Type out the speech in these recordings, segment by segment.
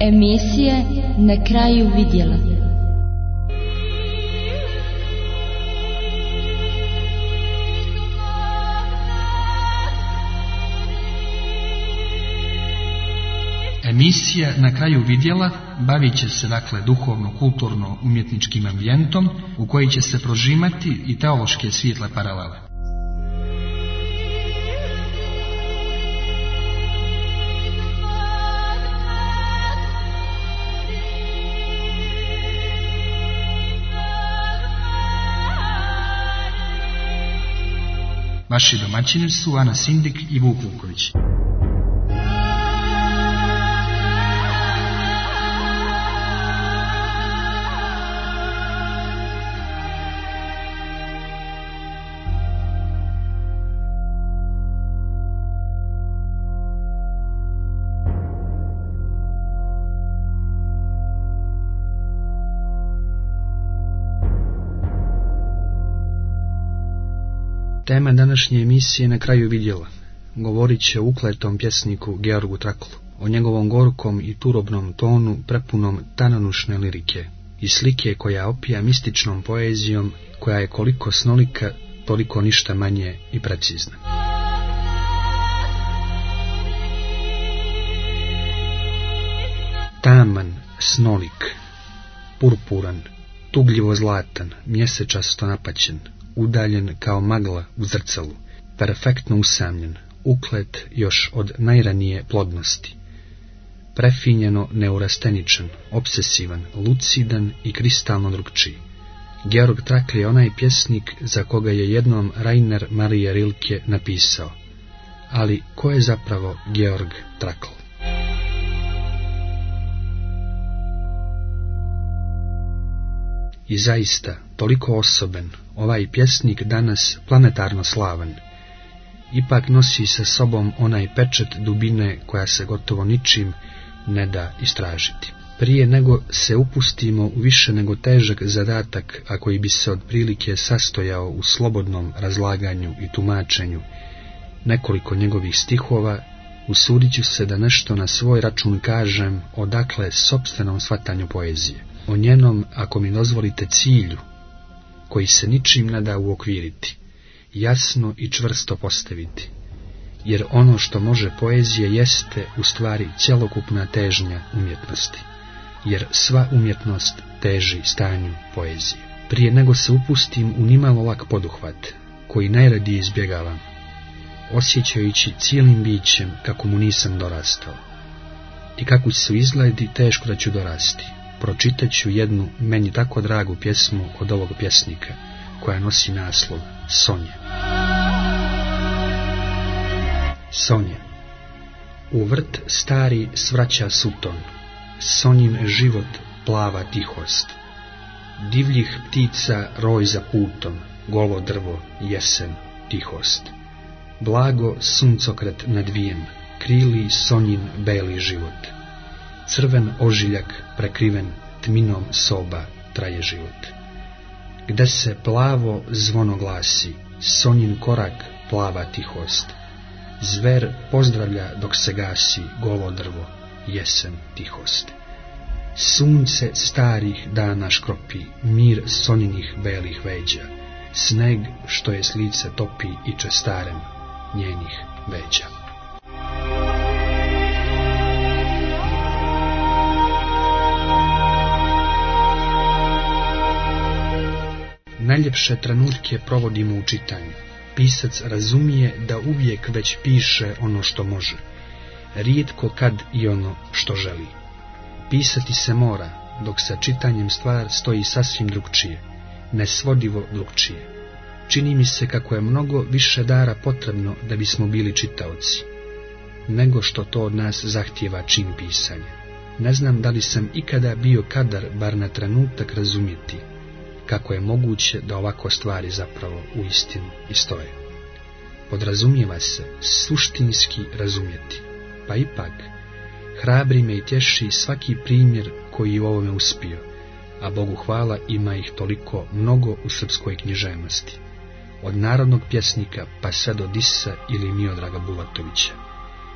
Emisije na kraju vidjela. Emisija na kraju vidjela bavit će se duhovno-kulturno-umjetničkim ambijentom u koji će se prožimati i teološke svijetle paralele. Vaši domaćini su Ana Sindik i Vuk Vuković. Tema današnje emisije na kraju vidjela. Govorit će o ukletom pjesniku Georgu Traklu, o njegovom gorkom i turobnom tonu prepunom tananušne lirike i slike koja opija mističnom poezijom koja je koliko snolika, toliko ništa manje i precizna. Taman, snolik, purpuran, tugljivo zlatan, mjesečasto napaćen, udaljen kao magla u zrcalu, perfektno usamljen, uklet još od najranije plodnosti, prefinjeno neurasteničan, obsesivan, lucidan i kristalno drugčiji. Georg Trakl je onaj pjesnik za koga je jednom Rainer Maria Rilke napisao: ali ko je zapravo Georg Trakl? I zaista, toliko osoben, ovaj pjesnik danas planetarno slavan, ipak nosi sa sobom onaj pečat dubine koja se gotovo ničim ne da istražiti. Prije nego se upustimo u više nego težak zadatak, a koji bi se otprilike sastojao u slobodnom razlaganju i tumačenju nekoliko njegovih stihova, usudit ću se da nešto na svoj račun kažem odakle sopstvenom shvatanju poezije, o njenom, ako mi dozvolite, cilju, koji se ničim ne da uokviriti, jasno i čvrsto postaviti, jer ono što može poezije jeste u stvari cjelokupna težnja umjetnosti, jer sva umjetnost teži stanju poezije. Prije nego se upustim u nimalo lak poduhvat, koji najradije izbjegavam, osjećajući cijelim bićem kako mu nisam dorastao, i kako su izgledi teško da ću dorasti, pročitat ću jednu meni tako dragu pjesmu od ovog pjesnika, koja nosi naslov Sonje. Sonje. U vrt stari svraća suton, sonjin život plava tihost, divljih ptica roj za putom, golo drvo jesen tihost. Blago suncokret nadvijen, krili sonjin beli život, crven ožiljak prekriven tminom soba traje život. Gde se plavo zvono glasi, sonjin korak plava tihost, zver pozdravlja dok se gasi golo drvo jesen tihost. Sunce starih dana škropi mir sonjinih belih veđa, sneg što je s lice topi i čestarem njenih veđa. Najljepše trenutke provodimo u čitanju. Pisac razumije da uvijek već piše ono što može, rijetko kad i ono što želi. Pisati se mora, dok sa čitanjem stvar stoji sasvim drugčije, nesvodivo drugčije. Čini mi se kako je mnogo više dara potrebno da bismo bili čitaoci, nego što to od nas zahtijeva čin pisanja. Ne znam da li sam ikada bio kadar bar na trenutak razumjeti kako je moguće da ovako stvari zapravo uistinu i stoje. Podrazumijeva se suštinski razumjeti, pa ipak hrabri me i tješi svaki primjer koji u ovome uspio, a Bogu hvala ima ih toliko mnogo u srpskoj književnosti, od narodnog pjesnika pa sve do Disa ili Miodraga Bulatovića.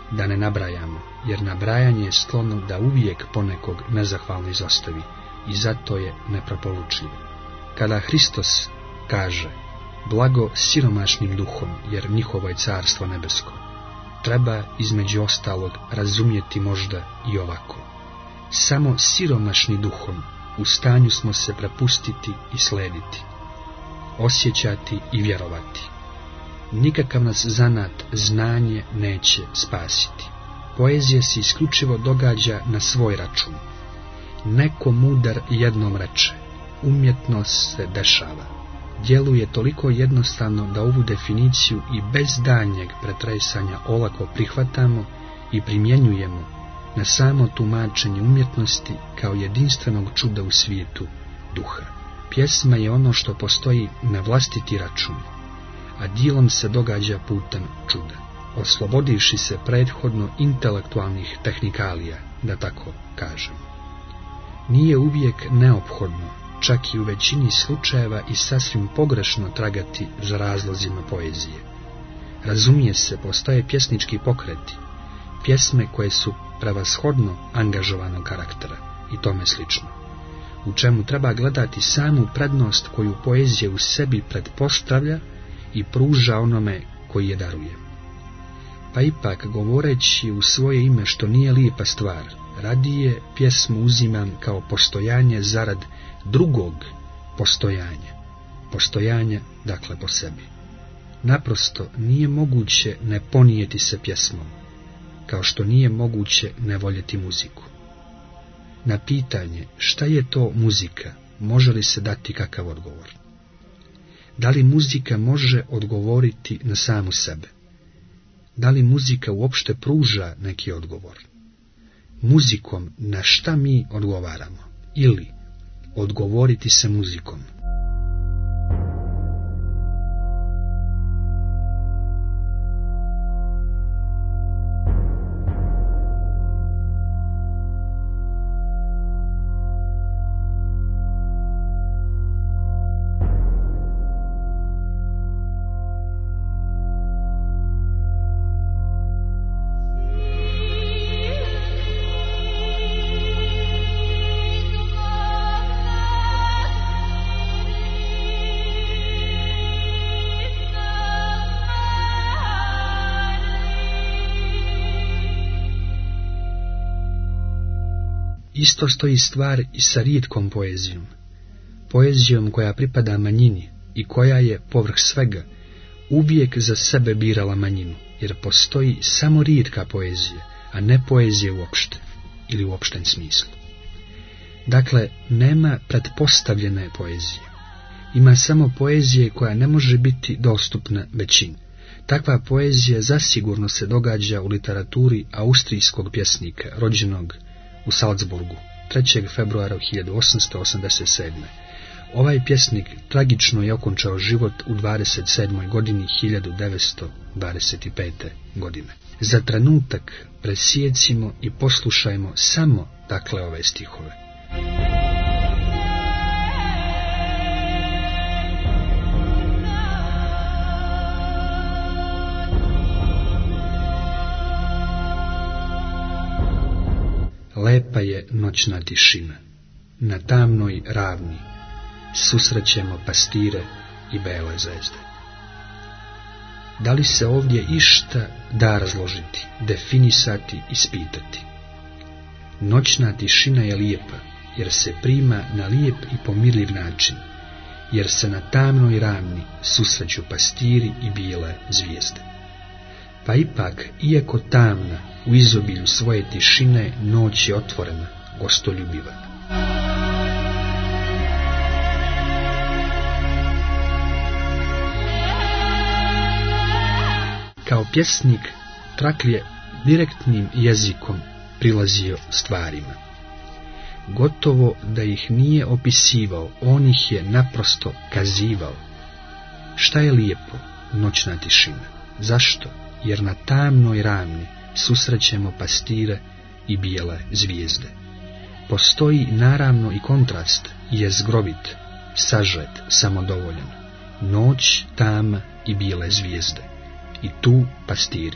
da ne nabrajamo, jer nabrajanje je sklono da uvijek ponekog nezahvalno izostavi i zato je nepreporučljivo. Kada Hristos kaže blago siromašnim duhom, jer njihovo je carstvo nebesko, treba između ostalog razumjeti možda i ovako. Samo siromašni duhom u stanju smo se prepustiti i slediti, osjećati i vjerovati. Nikakav nas zanat znanje neće spasiti. Poezija se isključivo događa na svoj račun. Neko mudar jednom reče, umjetnost se dešava. Djeluje toliko jednostavno da ovu definiciju i bez daljnjeg pretresanja olako prihvatamo i primjenjujemo na samo tumačenje umjetnosti kao jedinstvenog čuda u svijetu duha. Pjesma je ono što postoji na vlastiti račun, a djelom se događa putem čuda, oslobodivši se prethodno intelektualnih tehnikalija, da tako kažem. Nije uvijek neophodno, čak i u većini slučajeva i sasvim pogrešno tragati za razlozima poezije. Razumije se, postoje pjesnički pokreti, pjesme koje su prevashodno angažovanog karaktera i tome slično, u čemu treba gledati samu prednost koju poezija u sebi pretpostavlja i pruža onome koji je daruje. Pa ipak, govoreći u svoje ime što nije lijepa stvar, radije pjesmu uzimam kao postojanje zarad drugog postojanja, dakle po sebi. Naprosto nije moguće ne ponijeti se pjesmom, kao što nije moguće ne voljeti muziku. Na pitanje šta je to muzika, može li se dati kakav odgovor? Da li muzika može odgovoriti na samu sebe? Da li muzika uopšte pruža neki odgovor? Muzikom na šta mi odgovaramo? Ili odgovoriti se muzikom? Isto stoji stvar i sa rijetkom poezijom koja pripada manjini i koja je, povrh svega, uvijek za sebe birala manjinu, jer postoji samo rijetka poezija, a ne poezije uopšte, ili u opštem smislu. Dakle, nema pretpostavljene poezije. Ima samo poezije koja ne može biti dostupna većini. Takva poezija zasigurno se događa u literaturi austrijskog pjesnika, rođenog u Salzburgu, 3. februara 1887. Ovaj pjesnik tragično je okončao život u 27. godini 1925. godine. Za trenutak presjecimo i poslušajmo samo dakle ove stihove. Lepa je noćna tišina, na tamnoj ravni susrećemo pastire i bele zvezde. Da li se ovdje išta da razložiti, definisati, ispitati? Noćna tišina je lijepa, jer se prima na lijep i pomirljiv način, jer se na tamnoj ravni susreću pastiri i bijele zvijezde. Pa ipak, iako tamna, u izobilju svoje tišine, noć je otvorena, gostoljubiva. Kao pjesnik, Trakl je direktnim jezikom prilazio stvarima. Gotovo da ih nije opisivao, on ih je naprosto kazivao. Šta je lijepo? Noćna tišina. Zašto? Jer na tamnoj ravni susrećemo pastire i bijele zvijezde. Postoji naravno i kontrast, jezgrovit, sažet, samodovoljan. Noć, tama i bijele zvijezde. I tu pastiri.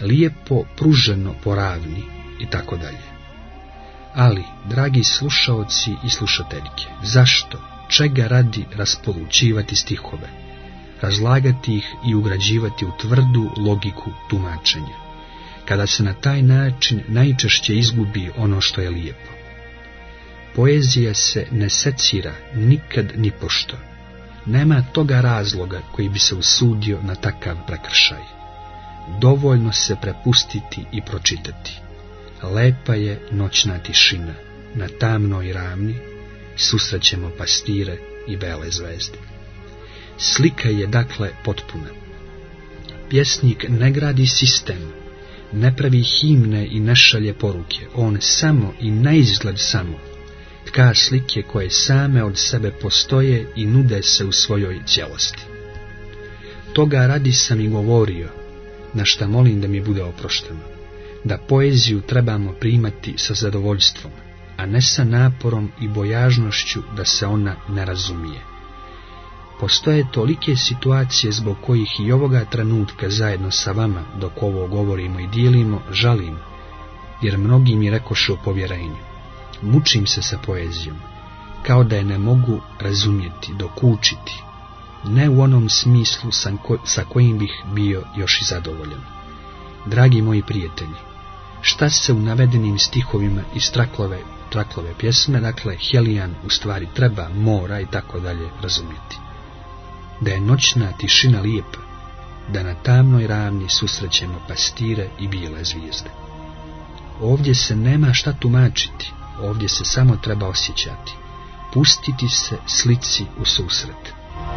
lijepo pruženo po ravni i tako dalje. Ali, dragi slušaoci i slušateljke, zašto, čega radi raspolućivati stihove, razlagati ih i ugrađivati u tvrdu logiku tumačenja, kada se na taj način najčešće izgubi ono što je lijepo? Poezija se ne secira nikad ni pošto. Nema toga razloga koji bi se usudio na takav prekršaj. Dovoljno se prepustiti i pročitati. Lepa je noćna tišina, na tamnoj ravni susrećemo pastire i bele zvezde. Slika je dakle potpuna. Pjesnik ne gradi sistem, ne pravi himne i ne šalje poruke, on samo i naizgled samo tka slike koje same od sebe postoje i nude se u svojoj cijelosti. Toga radi sam i govorio, na šta molim da mi bude oprošteno, da poeziju trebamo primati sa zadovoljstvom, a ne sa naporom i bojažnošću da se ona ne razumije. Postoje tolike situacije zbog kojih i ovoga trenutka zajedno sa vama, dok ovo govorimo i dijelimo, žalim, jer mnogi mi rekoše u povjerenju. Mučim se sa poezijom, kao da je ne mogu razumjeti, dokučiti, ne u onom smislu sa kojim bih bio još i zadovoljan. Dragi moji prijatelji, šta se u navedenim stihovima iz Traklove pjesme, dakle Helijan u stvari treba, mora i tako dalje razumjeti? Da je noćna tišina lijepa, da na tamnoj ravni susrećemo pastire i bijele zvijezde. Ovdje se nema šta tumačiti, ovdje se samo treba osjećati, pustiti se slici u susret.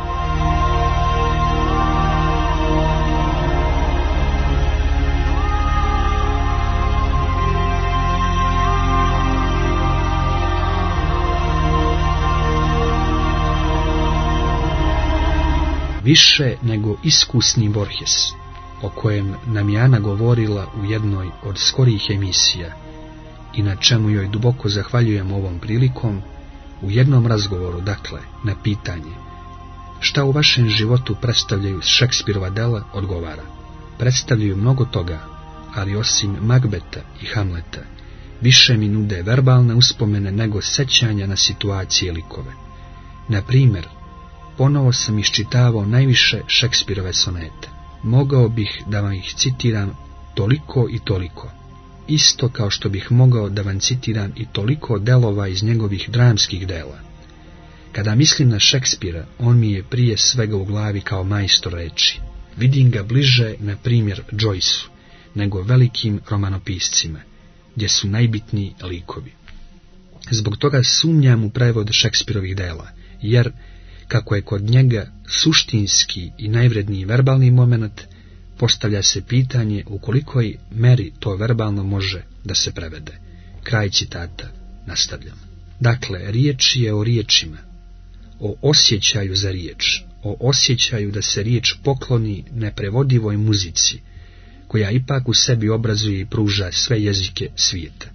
Više nego iskusni Borges, o kojem nam je Ana govorila u jednoj od skorijih emisija i na čemu joj duboko zahvaljujem ovom prilikom, u jednom razgovoru, dakle, na pitanje šta u vašem životu predstavljaju Šekspirova dela, odgovara: predstavljaju mnogo toga, ali osim Magbeta i Hamleta, više mi nude verbalne uspomene nego sećanja na situacije i likove. Na primjer, ponovo sam iščitavao najviše Šekspirove sonete. Mogao bih da vam ih citiram toliko i toliko, isto kao što bih mogao da vam citiram i toliko delova iz njegovih dramskih dela. Kada mislim na Šekspira, on mi je prije svega u glavi kao majstor reči. Vidim ga bliže, na primjer, Joyceu, nego velikim romanopiscima, gdje su najbitniji likovi. Zbog toga sumnjam u prevod Šekspirovih dela, jer kako je kod njega suštinski i najvredniji verbalni moment, postavlja se pitanje u kolikoj meri to verbalno može da se prevede. Kraj citata, nastavljam. Dakle, riječ je o riječima, o osjećaju za riječ, o osjećaju da se riječ pokloni neprevodivoj muzici, koja ipak u sebi obrazuje i pruža sve jezike svijeta.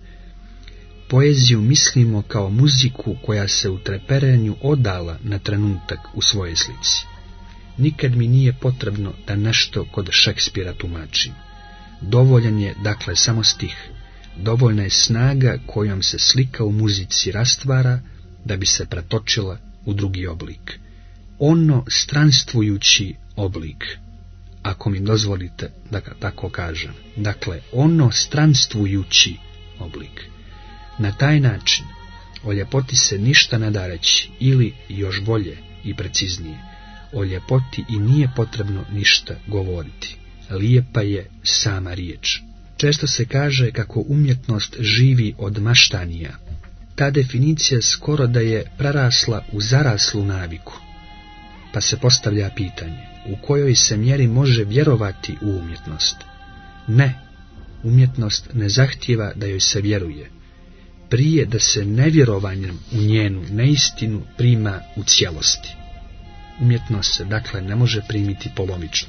Poeziju mislimo kao muziku koja se u treperenju odala na trenutak u svojoj slici. Nikad mi nije potrebno da nešto kod Šekspira tumačim. Dovoljan je, dakle, samo stih. Dovoljna je snaga kojom se slika u muzici rastvara da bi se pretočila u drugi oblik. Ono stranstvujući oblik, ako mi dozvolite da ga tako kažem. Dakle, ono stranstvujući oblik. Na taj način o ljepoti se ništa ne da reći, ili još bolje i preciznije, o ljepoti i nije potrebno ništa govoriti. Lijepa je sama riječ. Često se kaže kako umjetnost živi od maštanija. Ta definicija skoro da je prerasla u zaraslu naviku. Pa se postavlja pitanje, u kojoj se mjeri može vjerovati u umjetnost? Ne, umjetnost ne zahtijeva da joj se vjeruje. Prije da se nevjerovanjem u njenu neistinu prima u cijelosti. Umjetnost se, dakle, ne može primiti polovično.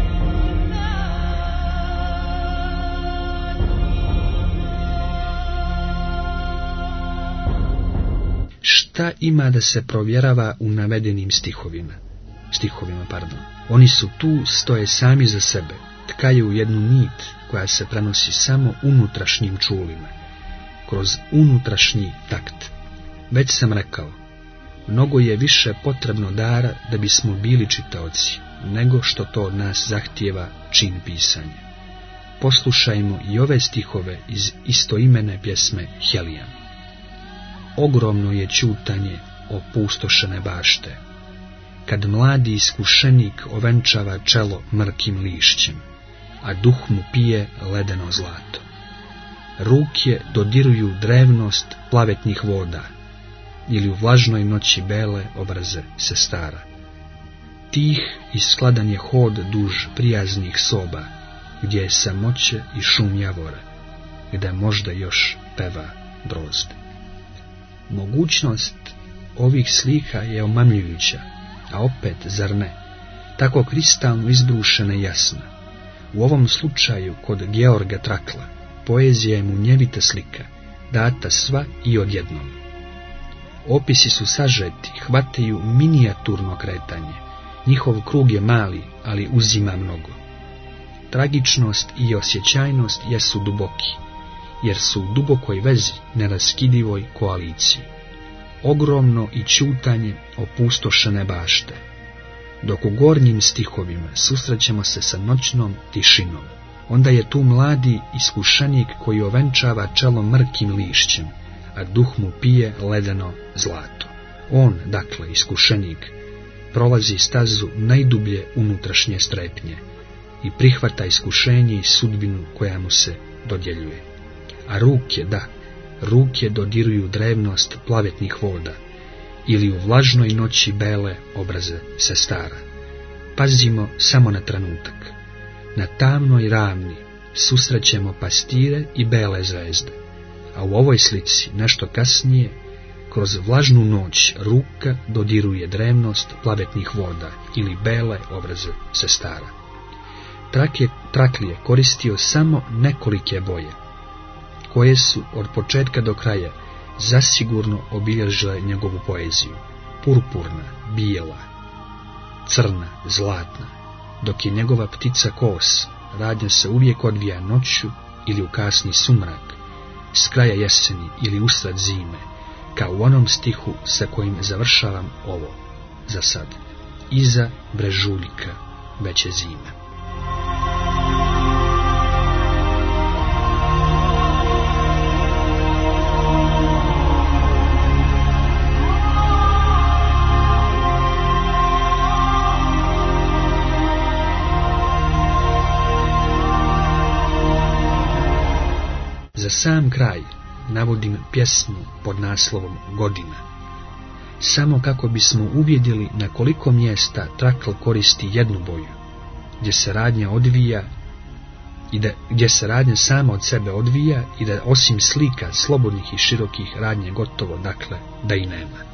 Šta ima da se provjerava u navedenim stihovima? Oni su tu, stoje sami za sebe. tkaju jednu nit koja se prenosi samo unutrašnjim čulima, kroz unutrašnji takt. Već sam rekao, mnogo je više potrebno dara da bismo bili čitaoci, nego što to od nas zahtijeva čin pisanja. Poslušajmo i ove stihove iz istoimene pjesme Helijan. Ogromno je ćutanje opustošene bašte, kad mladi iskušenik ovenčava čelo mrkim lišćem, a duh mu pije ledeno zlato. Ruke dodiruju drevnost plavetnih voda, ili u vlažnoj noći bele obraze se stara. Tih i skladan je hod duž prijaznih soba, gdje je samoće i šum javora, gdje možda još peva drozd. Mogućnost ovih slika je omamljujuća, a opet, zar ne, tako kristalno izbrušena i jasna. U ovom slučaju, kod Georga Trakla, poezija je munjevita slika, data sva i odjednom. Opisi su sažeti, hvataju minijaturno kretanje. Njihov krug je mali, ali uzima mnogo. Tragičnost i osjećajnost jesu duboki, jer su u dubokoj vezi, neraskidivoj koaliciji. Ogromno i ćutanje opustošene bašte, dok u gornjim stihovima susrećemo se sa noćnom tišinom. Onda je tu mladi iskušenik koji ovenčava čelo mrkim lišćem, a duh mu pije ledeno zlato. On, dakle, iskušenik, prolazi stazu najdublje unutrašnje strepnje i prihvata iskušenje i sudbinu koja mu se dodjeljuje. A ruke dodiruju drevnost plavetnih voda, ili u vlažnoj noći bele obraze se stara. Pazimo samo na trenutak. Na tamnoj ravni susrećemo pastire i bele zvezde, a u ovoj slici nešto kasnije, kroz vlažnu noć, ruka dodiruje drevnost plavetnih voda ili bele obraze se stara. Trakl je koristio samo nekolike boje, koje su od početka do kraja zasigurno obilježile njegovu poeziju. Purpurna, bijela, crna, zlatna, dok je njegova ptica kos, radnja se uvijek odvija noću ili u kasni sumrak, s kraja jeseni ili usred zime, kao u onom stihu sa kojim završavam ovo, za sad. Iza brežuljka već je zima. Za sam kraj navodim pjesmu pod naslovom Godina, samo kako bismo uvidjeli na koliko mjesta Trakl koristi jednu boju, gdje se radnja odvija i gdje se radnja sama od sebe odvija i da osim slika slobodnih i širokih radnje gotovo, dakle, da i nema.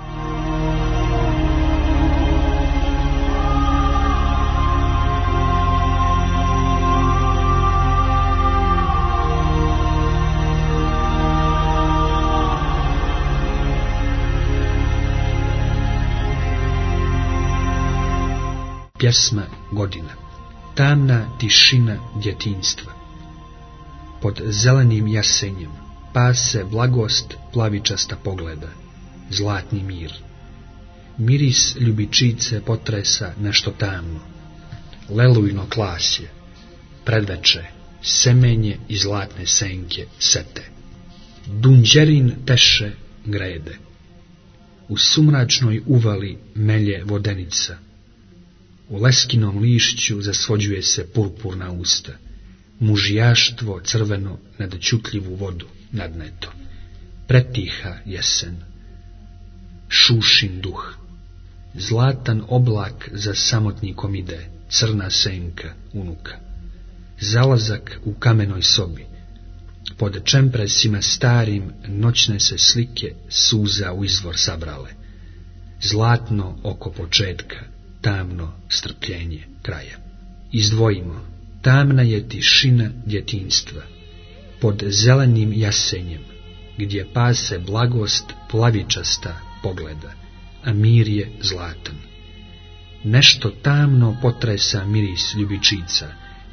Pjesma Godina. Tamna tišina djetinjstva. Pod zelenim jasenjem pase blagost plavičasta pogleda, zlatni mir. Miris ljubičice potresa nešto tamno, lelujno klasje, predveče, semenje i zlatne senke sete. Dunđerin teše grede. U sumračnoj uvali melje vodenica, u leskinom lišću zasvođuje se purpurna usta, mužijaštvo crveno nad čutljivu vodu nadneto. Pretiha jesen, šušin duh, zlatan oblak za samotnikom ide, crna senka unuka, zalazak u kamenoj sobi, pod čempresima starim noćne se slike suza u izvor sabrale, zlatno oko početka, tamno strpljenje kraja. Izdvojimo, tamna je tišina djetinjstva, pod zelenim jasenjem, gdje pase blagost plavičasta pogleda, a mir je zlatan. Nešto tamno potresa miris ljubičica,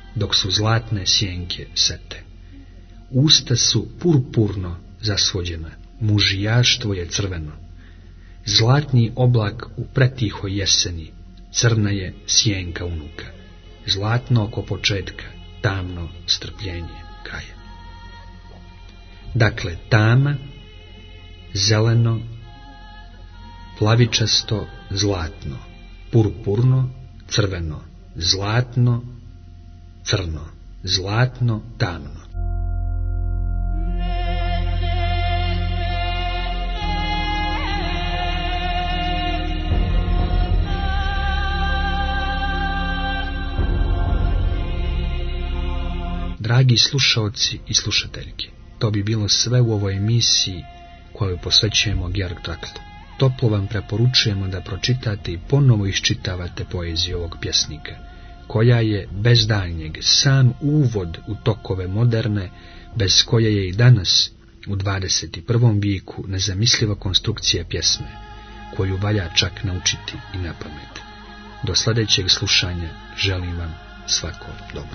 dok su zlatne sjenke sete. Usta su purpurno zasvođena, mužijaštvo je crveno. Zlatni oblak u pretihoj jeseni, crna je sjenka unuka. Zlatno oko početka, tamno strpljenje kraja. Dakle, tama, zeleno, plavičasto, zlatno, purpurno, crveno, zlatno, crno, zlatno, tamno. Dragi slušaoci i slušateljke, to bi bilo sve u ovoj emisiji koju posvećujemo Georg Traklu. Toplo vam preporučujemo da pročitate i ponovo iščitavate poeziju ovog pjesnika, koja je bez daljnjeg sam uvod u tokove moderne, bez koje je i danas, u 21. vijeku, nezamisliva konstrukcija pjesme, koju valja čak naučiti i na pamet. Do sljedećeg slušanja želim vam svako dobro.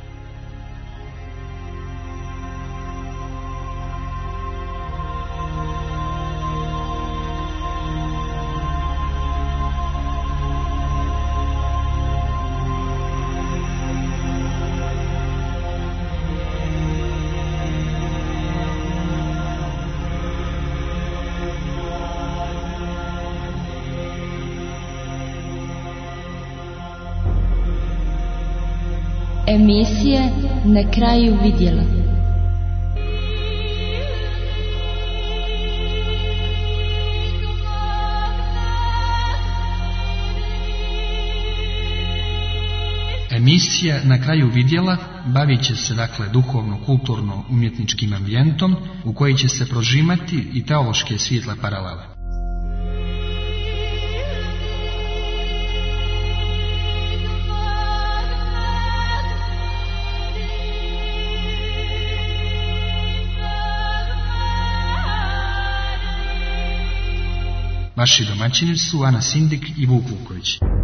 Emisije na kraju vidjela. Emisija na kraju vidjela bavit će se dakle duhovno-kulturno-umjetničkim ambijentom u koji će se prožimati i teološke svijetle paralele. Vaši domaćini su Ana Sindik i Vuk Vuković.